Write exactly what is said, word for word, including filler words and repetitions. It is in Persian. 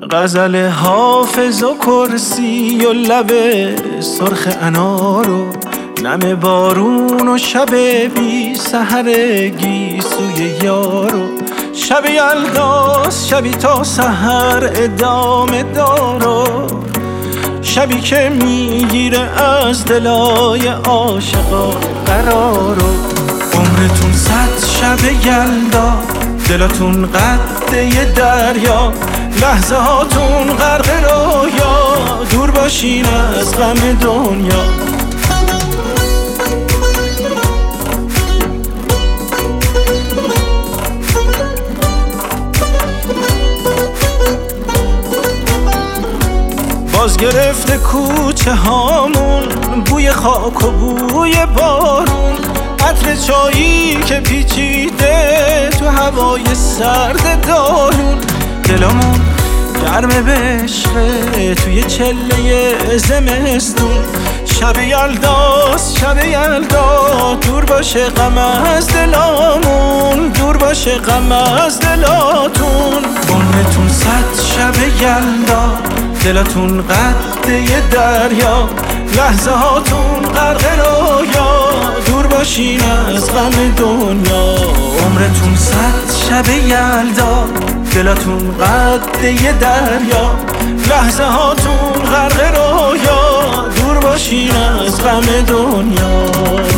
غزل حافظ و کرسی و لب سرخ انار و نم بارون و شب بی سحرگی سوی یارو شب یلداست، شبی تا سحر ادامه دارو، شبی که میگیره از دلای عاشقا قرارو. عمرتون صد شب یلدا، دلاتون قد یه دریا، لحظه هاتون غرق رویا، دور باشین از غم دنیا. باز گرفته کوچه هامون بوی خاک و بوی بارون، عطر چایی که پیچیده تو هوای سرد دارون. دلمون گرم به عشقه توی چله زمستون، شب یلداست، شب یلدا، دور باشه غم از دلامون، دور باشه غم از دلاتون. عمرتون صد شب یلدا، دلاتون قد یه دریا، لحظه هاتون غرق رویا، دور باشین از غم دنیا. عمرتون صد شب یلدا، دلاتون قد یه دریا، لحظه هاتون غرق رویا، دور باشین از غم دنیا.